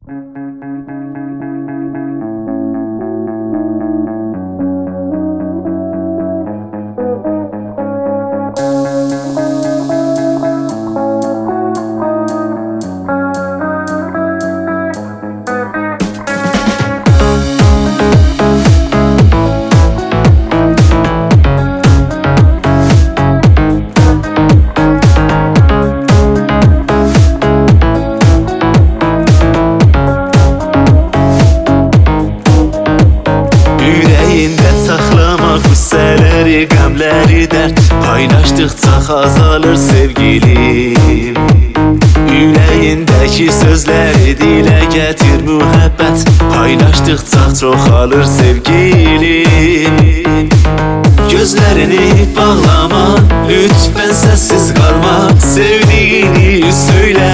Qəmləri dərd paylaşdıqca azalır sevgilim. Ürəyindəki sözləri dilə gətir mühəbbət paylaşdıqca çoxalır sevgilim. Gözlərini bağlama, lütfən səssiz qalma, sevdiyini söylə.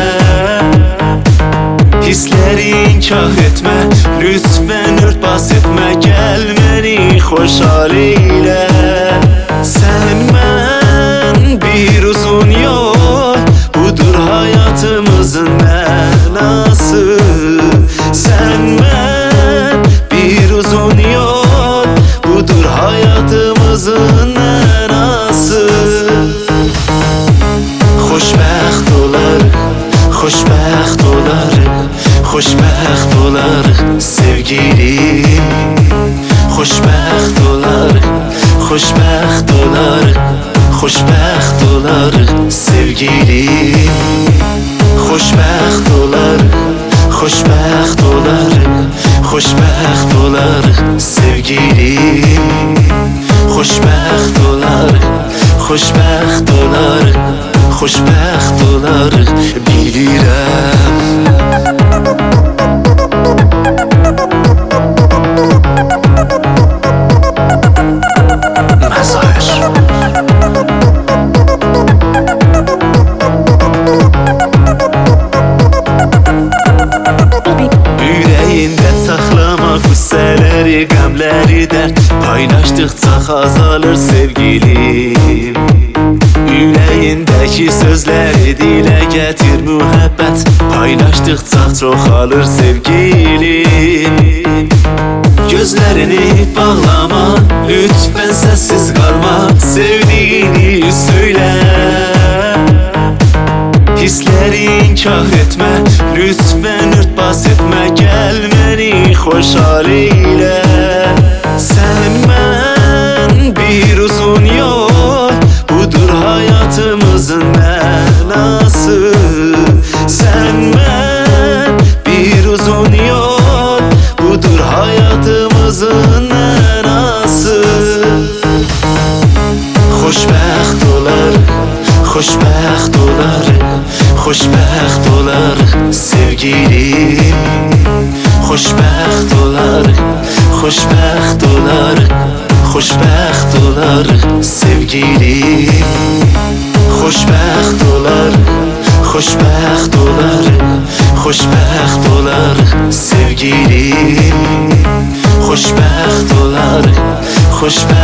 Hissləri inkar etmə, lütfən örtbas etmə, gəl məni xoşhal eylə. Sən mən bir uzun yol, budur həyatımızın mənası. Sən mən bir uzun yol, budur həyatımızın mənası. Xoşbəxt olarıq, xoşbəxt olarıq, xoşbəxt olarıq sevgilim. Xoşbəxt olarıq, xoşbəxt olarıq, xoşbəxt olarıq sevgilim. Xoşbəxt olarıq, xoşbəxt olarıq, xoşbəxt olarıq sevgilim. Xoşbəxt olarıq, xoşbəxt olarıq, xoşbəxt olarıq bilirəm. Ürəyində saxlama qüssələri, qəmləri dərd paylaşdıqca azalır sevgilim. Ürəyindəki sözləri dilə gətir mühəbbət paylaşdıqca çoxalır sevgilim. Gözlərini bağlama, lütfən səssiz qalma, sevdiyini söylə. Hissləri inkar etmə, lütfən örtbas etmə, gəl məni xoşhal eylə. Sən mən bir uzun yol, budur həyatımızın mənası. Sən mən bir uzun yol, budur həyatımızın mənası. Xoşbəxt olarıq, xoşbəxt olarıq, xoşbəxt olarıq sevgilim. Xoşbəxt olarıq, xoşbəxt olarıq, xoşbəxt olarıq sevgilim. Xoşbəxt olarıq, xoşbəxt olarıq, xoşbəxt olarıq sevgilim. Xoşbəxt olarıq, xoşbəxt